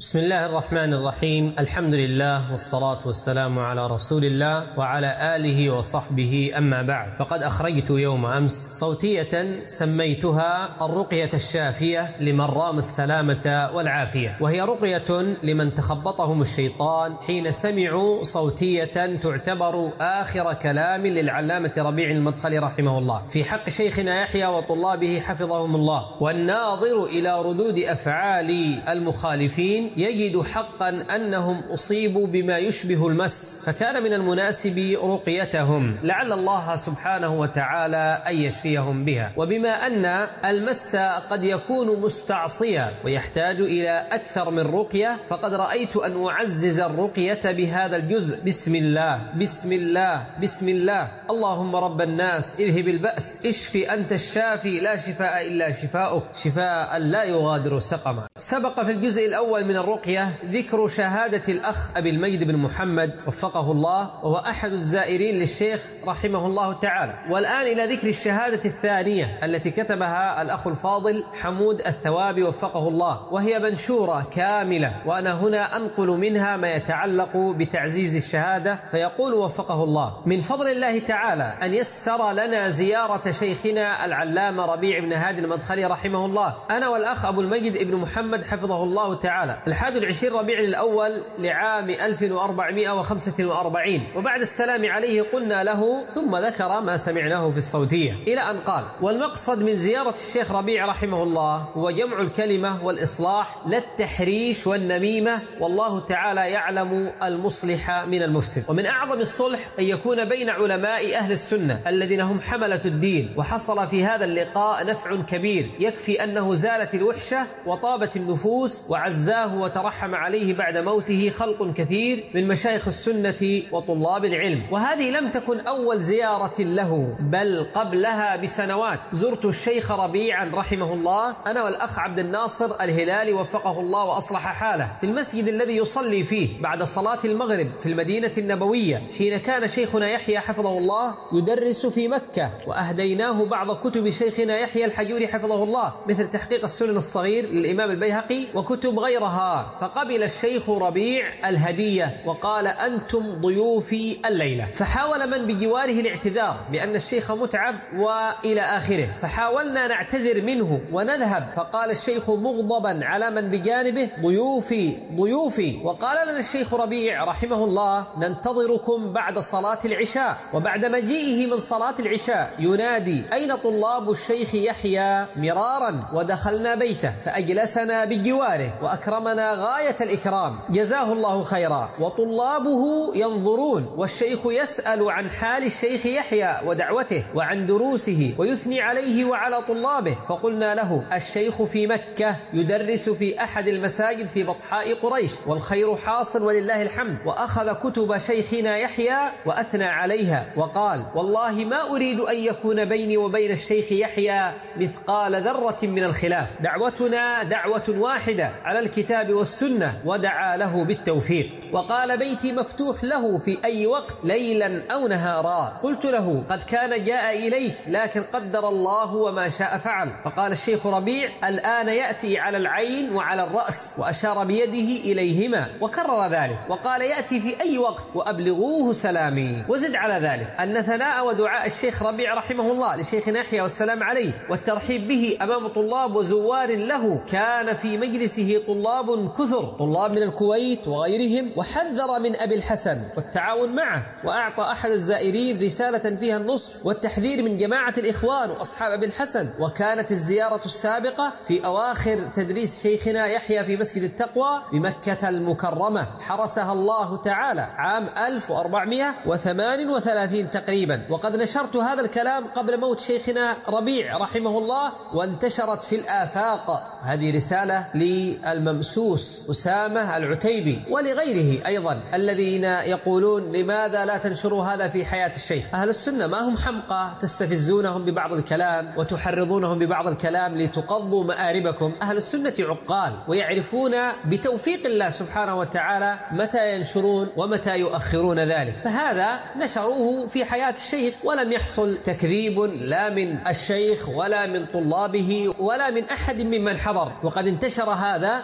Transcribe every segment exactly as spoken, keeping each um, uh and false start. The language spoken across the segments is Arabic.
بسم الله الرحمن الرحيم. الحمد لله والصلاة والسلام على رسول الله وعلى آله وصحبه، أما بعد، فقد أخرجت يوم أمس صوتية سميتها الرقية الشافية لمن رام السلامة والعافية، وهي رقية لمن تخبطهم الشيطان حين سمعوا صوتية تعتبر آخر كلام للعلامة ربيع المدخلي رحمه الله في حق شيخنا يحيى وطلابه حفظهم الله. والناظر إلى ردود أفعال المخالفين يجد حقا أنهم أصيبوا بما يشبه المس، فكان من المناسب رقيتهم لعل الله سبحانه وتعالى أن يشفيهم بها. وبما أن المس قد يكون مستعصيا ويحتاج إلى أكثر من رقية، فقد رأيت أن أعزز الرقية بهذا الجزء: بسم الله بسم الله بسم الله، اللهم رب الناس اذهب البأس، اشفي أنت الشافي لا شفاء إلا شفاؤك، شفاء لا يغادر سقما. سبق في الجزء الأول من الرقية ذكر شهادة الأخ أبي المجد بن محمد وفقه الله، وهو أحد الزائرين للشيخ رحمه الله تعالى. والآن إلى ذكر الشهادة الثانية التي كتبها الأخ الفاضل حمود الثوابي وفقه الله، وهي منشورة كاملة، وأنا هنا أنقل منها ما يتعلق بتعزيز الشهادة. فيقول وفقه الله: من فضل الله تعالى أن يسر لنا زيارة شيخنا العلامة ربيع بن هادي المدخلي رحمه الله، أنا والأخ أبو المجد بن محمد حفظه الله تعالى، الحادي والعشرين ربيع الأول لعام ألف وأربعمائة وخمسة وأربعين. وبعد السلام عليه قلنا له، ثم ذكر ما سمعناه في الصوتية إلى أن قال: والمقصد من زيارة الشيخ ربيع رحمه الله هو جمع الكلمة والإصلاح، لا التحريش والنميمة، والله تعالى يعلم المصلح من المفسد. ومن أعظم الصلح أن يكون بين علماء أهل السنة الذين هم حملة الدين، وحصل في هذا اللقاء نفع كبير يكفي أنه زالت الوحشة وطابت النفوس، وعزاه وترحم عليه بعد موته خلق كثير من مشايخ السنة وطلاب العلم. وهذه لم تكن أول زيارة له، بل قبلها بسنوات زرت الشيخ ربيعا رحمه الله أنا والأخ عبد الناصر الهلالي وفقه الله وأصلح حاله في المسجد الذي يصلي فيه بعد صلاة المغرب في المدينة النبوية، حين كان شيخنا يحيى حفظه الله يدرس في مكة، وأهديناه بعض كتب شيخنا يحيى الحجوري حفظه الله، مثل تحقيق السنن الصغير للإمام البيهقي وكتب غيرها. فقبل الشيخ ربيع الهدية وقال: أنتم ضيوفي الليلة. فحاول من بجواره الاعتذار بأن الشيخ متعب وإلى آخره، فحاولنا نعتذر منه ونذهب، فقال الشيخ مغضبا على من بجانبه: ضيوفي ضيوفي. وقال لنا الشيخ ربيع رحمه الله: ننتظركم بعد صلاة العشاء. وبعد مجيئه من صلاة العشاء ينادي: أين طلاب الشيخ يحيى؟ مرارا، ودخلنا بيته فأجلسنا بجواره وأكرمنا غاية الإكرام، جزاه الله خيرا. وطلابه ينظرون، والشيخ يسأل عن حال الشيخ يحيى ودعوته وعن دروسه، ويثني عليه وعلى طلابه. فقلنا له: الشيخ في مكة يدرس في أحد المساجد في بطحاء قريش، والخير حاصل ولله الحمد. وأخذ كتب شيخنا يحيى وأثنى عليها وقال: والله ما أريد أن يكون بيني وبين الشيخ يحيى مثقال ذرة من الخلاف، دعوتنا دعوة واحدة على الكتاب والسنة، ودعا له بالتوفيق. وقال: بيتي مفتوح له في أي وقت ليلا أو نهارا. قلت له: قد كان جاء إليك، لكن قدر الله وما شاء فعل. فقال الشيخ ربيع: الآن يأتي على العين وعلى الرأس، وأشار بيده إليهما وكرر ذلك، وقال: يأتي في أي وقت وأبلغوه سلامي. وزد على ذلك أن ثناء ودعاء الشيخ ربيع رحمه الله لشيخنا يحيى والسلام عليه والترحيب به أمام طلاب وزوار له، كان في مجلسه طلاب كثر، طلاب من الكويت وغيرهم، وحذر من أبي الحسن والتعاون معه، وأعطى أحد الزائرين رسالة فيها النصح والتحذير من جماعة الإخوان وأصحاب أبي الحسن. وكانت الزيارة السابقة في أواخر تدريس شيخنا يحيى في مسجد التقوى بمكة المكرمة، حرسها الله تعالى عام ألف وأربعمائة وثمانية وثلاثين تقريبا. وقد نشرت هذا الكلام قبل موت شيخنا ربيع رحمه الله، وانتشرت في الآفاق. هذه رسالة للممسوس أسامة العتيبي ولغيره أيضا الذين يقولون: لماذا لا تنشروا هذا في حياة الشيخ؟ أهل السنة ما هم حمقى تستفزونهم ببعض الكلام وتحرضونهم ببعض الكلام لتقضوا مآربكم. أهل السنة عقال ويعرفون بتوفيق الله سبحانه وتعالى متى ينشرون ومتى يؤخرون ذلك. فهذا نشروه في حياة الشيخ، ولم يحصل تكذيب لا من الشيخ ولا من طلابه ولا من أحد ممن حضر، وقد انتشر هذا في حين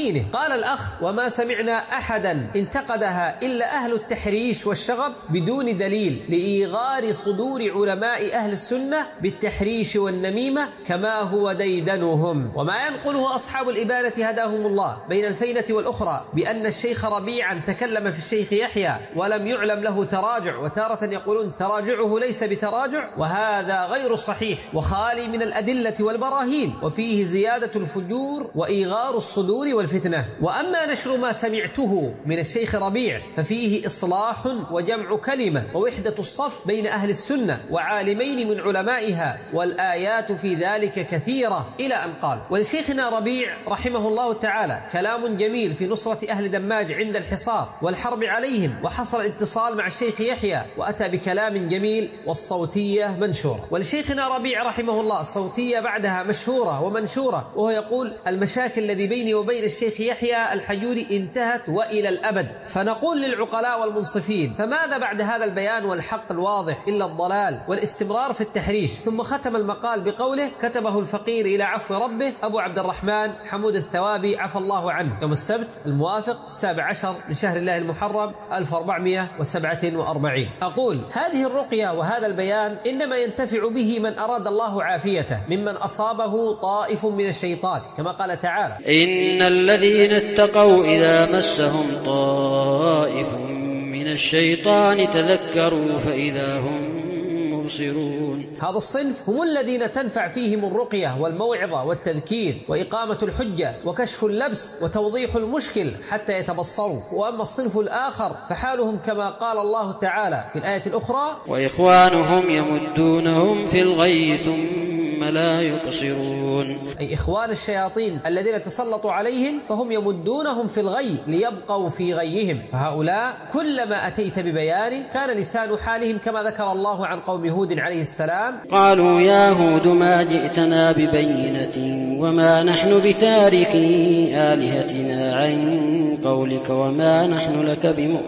دينه. قال الأخ: وما سمعنا أحدا انتقدها إلا أهل التحريش والشغب بدون دليل لإيغار صدور علماء أهل السنة بالتحريش والنميمة كما هو ديدنهم. وما ينقله أصحاب الإبانة هداهم الله بين الفينة والأخرى بأن الشيخ ربيعا تكلم في الشيخ يحيى ولم يعلم له تراجع، وتارة يقولون تراجعه ليس بتراجع، وهذا غير صحيح وخالي من الأدلة والبراهين، وفيه زيادة الفجور وإيغار الصدور والفتنة. وأما نشر ما سمعته من الشيخ ربيع ففيه إصلاح وجمع كلمة ووحدة الصف بين أهل السنة وعالمين من علمائها، والآيات في ذلك كثيرة، إلى أن قال: ولشيخنا ربيع رحمه الله تعالى كلام جميل في نصرة أهل دماج عند الحصار والحرب عليهم، وحصل الاتصال مع الشيخ يحيى وأتى بكلام جميل، والصوتية منشورة. ولشيخنا ربيع رحمه الله صوتية بعدها مشهورة ومنشورة، وهو يقول: المشاكل الذي بيني وبين الشيخ يحيى الحجوري انتهت وإلى الأبد. فنقول للعقلاء والمنصفين: فماذا بعد هذا البيان والحق الواضح إلا الضلال والاستمرار في التحريش؟ ثم ختم المقال بقوله: كتبه الفقير إلى عفو ربه أبو عبد الرحمن حمود الثوابي عفى الله عنه، يوم السبت الموافق السابع عشر من شهر الله المحرم ألف وأربعمائة وسبعة وأربعين. أقول: هذه الرقية وهذا البيان إنما ينتفع به من أراد الله عافيته ممن أصابه طائف من الشيطان، كما قال تعالى: إن الذين اتقوا إذا مسهم طائف من الشيطان تذكروا فإذا هم مبصرون. هذا الصنف هم الذين تنفع فيهم الرقية والموعظة والتذكير وإقامة الحجة وكشف اللبس وتوضيح المشكل حتى يتبصروا. وأما الصنف الآخر فحالهم كما قال الله تعالى في الآية الأخرى: وإخوانهم يمدونهم في الغي ثم لا يقصرون، أي إخوان الشياطين الذين تسلطوا عليهم فهم يمدونهم في الغي ليبقوا في غيهم. فهؤلاء كلما أتيت ببيان كان لسان حالهم كما ذكر الله عن قوم هود عليه السلام: قالوا يا هود ما جئتنا ببينة وما نحن بتاركي آلهتنا عن قولك وما نحن لك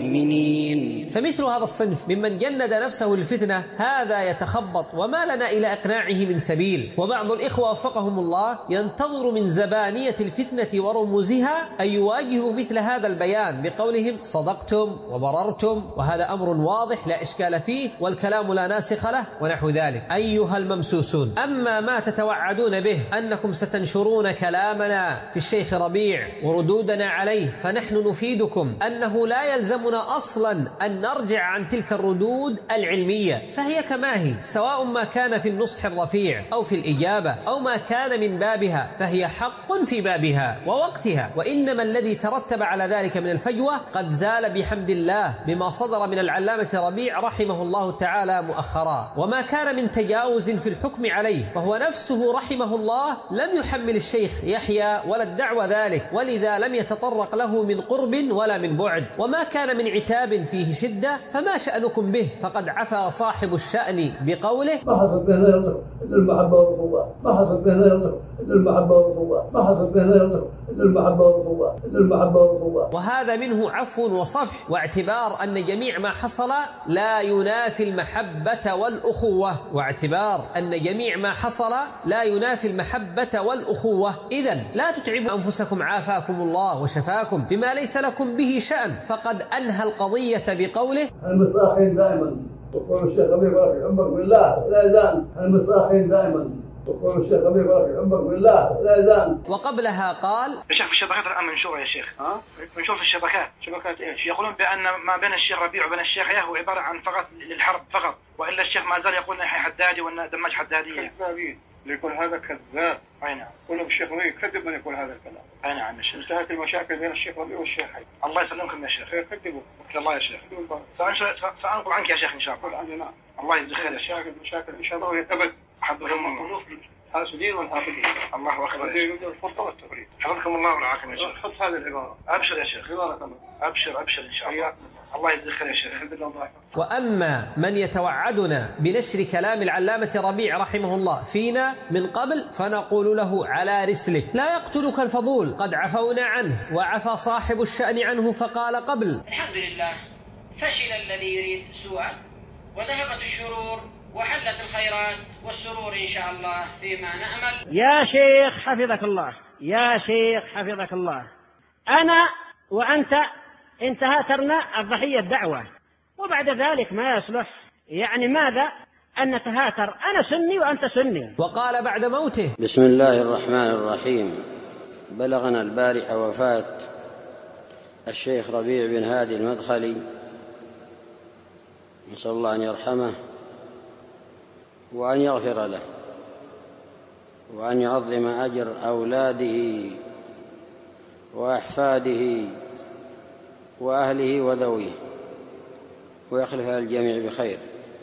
بمؤمنين. فمثل هذا الصنف ممن جند نفسه للفتنة هذا يتخبط وما لنا إلى إقناعه من سبيل. وبعض الإخوة وفقهم الله ينتظر من زبانية الفتنة ورموزها أن يواجهوا مثل هذا البيان بقولهم: صدقتم وبررتم وهذا أمر واضح لا إشكال فيه والكلام لا ناسخ له ونحو ذلك. أيها الممسوسون، أما ما تتوعدون به أنكم ستنشرون كلامنا في الشيخ ربيع وردودنا عليه، فنحن نفيدكم أنه لا يلزمنا أصلا أن نرجع عن تلك الردود العلمية، فهي كما هي، سواء ما كان في النصح الرفيع أو في الإجابة أو ما كان من بابها، فهي حق في بابها ووقتها. وإنما الذي ترتب على ذلك من الفجوة قد زال بحمد الله بما صدر من العلامة ربيع رحمه الله تعالى مؤخرا. وما كان من تجاوز في الحكم عليه فهو نفسه رحمه الله لم يحمل الشيخ يحيى ولا الدعوة ذلك، ولذا لم يتطرق له من قرب ولا من بعد. وما كان من عتاب فيه شدة فما شأنكم به، فقد عفى صاحب الشأن بقوله: ما حصل بين الله إلا المحبة والقوة، ما حصل بين الله إلا المحبة والقوة، ما حصل بين الله إلا المحبة والقوة، إلا المحبة والقوة. وهذا منه عفو وصفح واعتبار أن جميع ما حصل لا ينافي المحبة والأخوة، واعتبار أن جميع ما حصل لا ينافي المحبة والأخوة. إذن لا تتعبوا أنفسكم عافاكم الله وشفاكم بما ليس لكم به شأن، فقد أنهى القضية بقوله: المصاخين دائما، وقول الشيخ ربيع بارك عمرك بالله لا زال، المصاخين دائما، وقول الشيخ ربيع بارك عمرك بالله لا زال. وقبلها قال: يا شيخ في الشبكات الآن منشورة يا شيخ، ها؟ منشور في الشبكات. شبكات إيش؟ يقولون بأن ما بين الشيخ ربيع وبين الشيخ يحيى هو عبارة عن فقط للحرب فقط، وإلا الشيخ ما زال يقول يحيى حدادي وأن دماج حدادية. كذابين، يقول هذا كذاب. أي نعم. كل الشيخ ربيع كذب من يقول هذا الكلام. أي نعم يا شيخ. انتهت المشاكل بين الشيخ ربيع والشيخ حي. الله يسلمكم يا شيخ. كذبوا. الله يا شيخ. سأنقل عنك يا شيخ إن شاء الله. عننا. الله يجزيك خير يا شيخ. مشاكل مشاكل إن شاء الله ويتبد. حفظكم الله. حاسدين والحافظين. الله أكبر. يريدون الفرقة والتفريق. حفظكم الله ورعاكم يا شيخ. حط هذه العبارة. أبشر يا شيخ. عبارة الله. أبشر أبشر إن شاء الله. الله يجزيك خير يا شيخ. وأما من يتوعدنا بنشر كلام العلامة ربيع رحمه الله فينا من قبل فنقول له: على رسلك، لا يقتلك الفضول، قد عفونا عنه وعفى صاحب الشأن عنه فقال قبل. الحمد لله، فشل الذي يريد سوءا وذهبت الشرور وحلت الخيرات والسرور إن شاء الله فيما نأمل. يا شيخ حفظك الله، يا شيخ حفظك الله، أنا وأنت انتهاترنا الضحية الدعوة، وبعد ذلك ما يصلح يعني ماذا أن نتهاتر، أنا سني وأنت سني. وقال بعد موته: بسم الله الرحمن الرحيم. بلغنا البارحة وفاة الشيخ ربيع بن هادي المدخلي، نسأل الله أن يرحمه وأن يغفر له وأن يعظم أجر أولاده وأحفاده وأهله وذويه ويخلف الجميع بخير.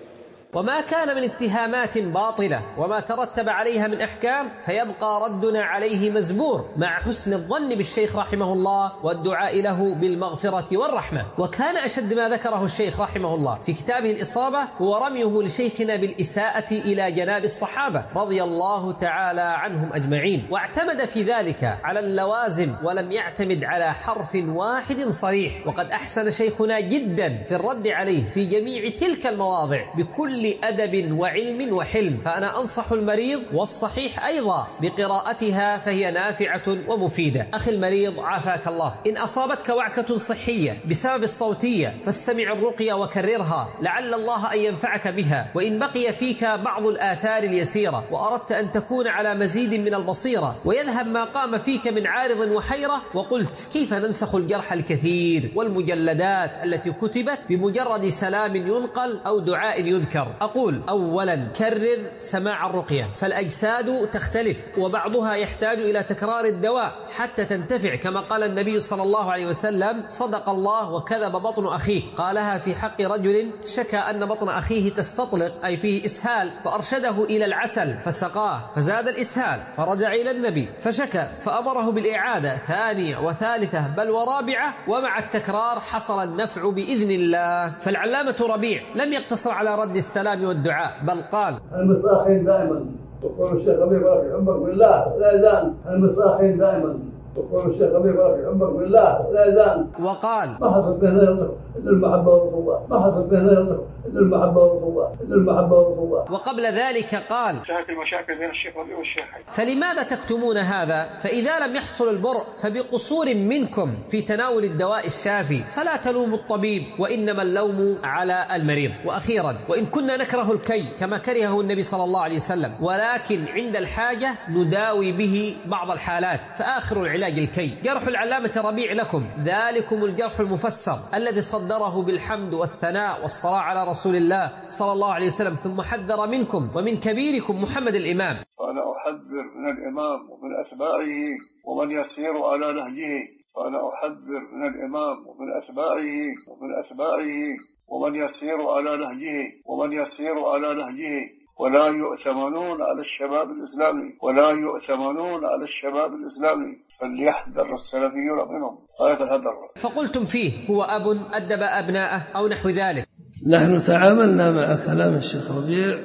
وما كان من اتهامات باطلة وما ترتب عليها من أحكام فيبقى ردنا عليه مزبور، مع حسن الظن بالشيخ رحمه الله والدعاء له بالمغفرة والرحمة. وكان أشد ما ذكره الشيخ رحمه الله في كتابه الإصابة هو رميه لشيخنا بالإساءة إلى جناب الصحابة رضي الله تعالى عنهم أجمعين، واعتمد في ذلك على اللوازم ولم يعتمد على حرف واحد صريح. وقد أحسن شيخنا جدا في الرد عليه في جميع تلك المواضع بكل أدب وعلم وحلم، فأنا أنصح المريض والصحيح أيضا بقراءتها فهي نافعة ومفيدة. أخي المريض عافاك الله، إن أصابتك وعكة صحية بسبب الصوتية فاستمع الرقية وكررها لعل الله أن ينفعك بها. وإن بقي فيك بعض الآثار اليسيرة وأردت أن تكون على مزيد من البصيرة ويذهب ما قام فيك من عارض وحيرة وقلت كيف ننسخ الجرح الكثير والمجلدات التي كتبت بمجرد سلام ينقل أو دعاء يذكر، أقول أولا كرر سماع الرقية، فالأجساد تختلف وبعضها يحتاج إلى تكرار الدواء حتى تنتفع، كما قال النبي صلى الله عليه وسلم: صدق الله وكذب بطن أخيه. قالها في حق رجل شكى أن بطن أخيه تستطلق أي فيه إسهال، فأرشده إلى العسل فسقاه فزاد الإسهال، فرجع إلى النبي فشكى فأمره بالإعادة ثانية وثالثة بل ورابعة، ومع التكرار حصل النفع بإذن الله. فالعلامة ربيع لم يقتصر على رد السلام والدعاء بل قال: المصاخين دائما، يقول الشيخ ربيع يقول يحبك بالله لا يزال، المصاخين دائما، يقول الشيخ ربيع يقول يحبك بالله لا يزال. وقال: ما حصل بيننا إلا المحبة والقوة، ما حصل بيننا إلا المحبة والقوة، المحبة والقوة. وقبل ذلك قال: انتهت المشاكل بين الشيخ ربيع والشيخ. فلماذا تكتمون هذا؟ فإذا لم يحصل البرء فبقصور منكم في تناول الدواء الشافي، فلا تلوموا الطبيب وإنما اللوم على المريض. وأخيرا، وإن كنا نكره الكي كما كرهه النبي صلى الله عليه وسلم، ولكن عند الحاجة نداوي به بعض الحالات، فآخر العلاج الكي. جرح العلامة ربيع لكم ذلكم الجرح المفسر الذي صدره بالحمد والثناء والصلاة على رسول الله صلى الله عليه وسلم، ثم حذر منكم ومن كبيركم محمد الإمام. وأنا أحذر من الإمام ومن أتباعه ومن يسير على نهجه، وأنا أحذر من الإمام ومن أتباعه ومن أتباعه ومن يسير على نهجه ومن يسير على نهجه ولا يؤتمنون على الشباب الإسلامي ولا يؤتمنون على الشباب الإسلامي، فليحذر السلفيون منهم غاية الحذر. فقلتم فيه هو أب أدب أبناءه أو نحو ذلك. نحن تعاملنا مع كلام الشيخ ربيع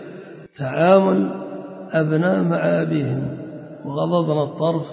تعامل أبناء مع أبيهم، وغضضنا الطرف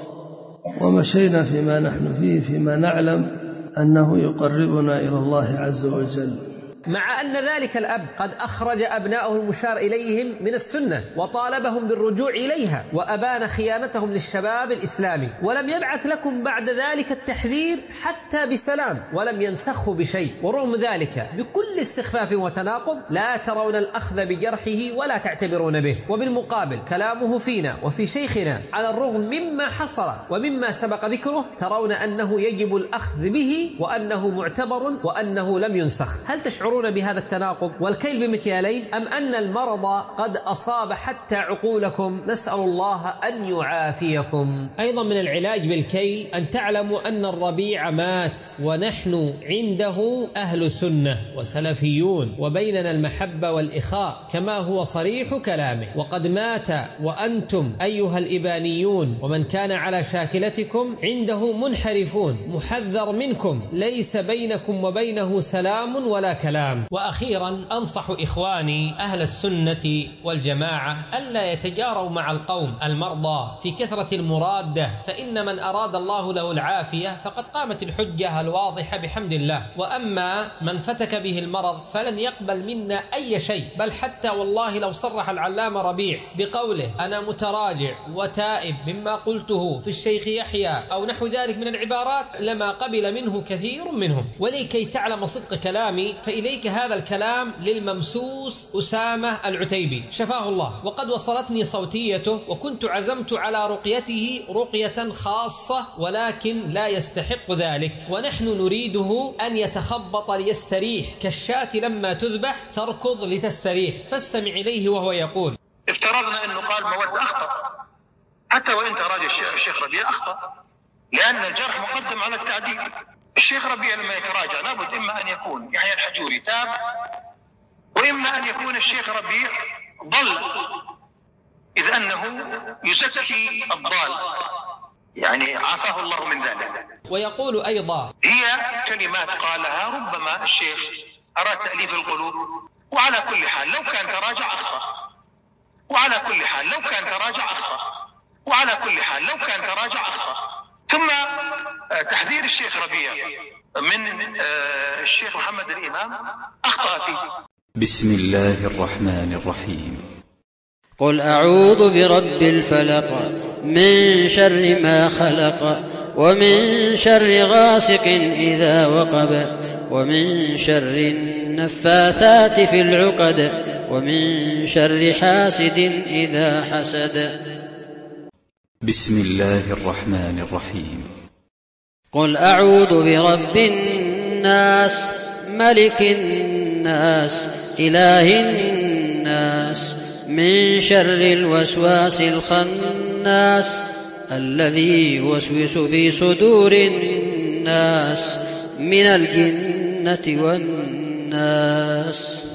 ومشينا فيما نحن فيه فيما نعلم أنه يقربنا إلى الله عز وجل. مع أن ذلك الأب قد أخرج أبنائه المشار إليهم من السنة وطالبهم بالرجوع إليها وأبان خيانتهم للشباب الإسلامي، ولم يبعث لكم بعد ذلك التحذير حتى بسلام ولم ينسخه بشيء. ورغم ذلك بكل استخفاف وتناقض لا ترون الأخذ بجرحه ولا تعتبرون به. وبالمقابل كلامه فينا وفي شيخنا على الرغم مما حصل ومما سبق ذكره ترون أنه يجب الأخذ به وأنه معتبر وأنه لم ينسخ. هل تشعرون بهذا التناقض والكيل بمكيالين، أم أن المرض قد أصاب حتى عقولكم؟ نسأل الله أن يعافيكم. أيضا من العلاج بالكي أن تعلموا أن الربيع مات ونحن عنده أهل سنة وسلفيون وبيننا المحبة والإخاء كما هو صريح كلامه، وقد مات وأنتم أيها الإبانيون ومن كان على شاكلتكم عنده منحرفون، محذر منكم، ليس بينكم وبينه سلام ولا كلام. الإسلام. وأخيرا أنصح إخواني أهل السنة والجماعة ألا يتجاروا مع القوم المرضى في كثرة المرادة، فإن من أراد الله له العافية فقد قامت الحجة الواضحة بحمد الله. وأما من فتك به المرض فلن يقبل منا أي شيء، بل حتى والله لو صرح العلامة ربيع بقوله أنا متراجع وتائب مما قلته في الشيخ يحيى أو نحو ذلك من العبارات لما قبل منه كثير منهم. ولكي تعلم صدق كلامي فإليك هذا الكلام للممسوس أسامة العتيبي شفاه الله، وقد وصلتني صوتيته وكنت عزمت على رقيته رقية خاصة، ولكن لا يستحق ذلك، ونحن نريده أن يتخبط ليستريح كالشاة لما تذبح تركض لتستريح. فاستمع إليه وهو يقول: افترضنا أنه قال مواد أخطأ، حتى وإن تراجع الشيخ ربيع أخطأ، لأن الجرح مقدم على التعديل. الشيخ ربيع لما يتراجع لابد إما أن يكون يحيى الحجوري تاب، وإما أن يكون الشيخ ربيع ضل، إذ أنه يزكي الضال، يعني عافاه الله من ذلك. ويقول أيضا: هي كلمات قالها ربما الشيخ أراد تأليف القلوب، وعلى كل حال لو كان تراجع أخطأ، وعلى كل حال لو كان تراجع أخطأ، وعلى كل حال لو كان تراجع أخطأ. ثم تحذير الشيخ ربيع من الشيخ محمد الإمام أخطأ فيه. بسم الله الرحمن الرحيم. قل أعوذ برب الفلق من شر ما خلق، ومن شر غاسق إذا وقب، ومن شر النفاثات في العقد، ومن شر حاسد إذا حسد. بسم الله الرحمن الرحيم. قل أعوذ برب الناس ملك الناس إله الناس من شر الوسواس الخناس الذي يوسوس في صدور الناس من الجنة والناس.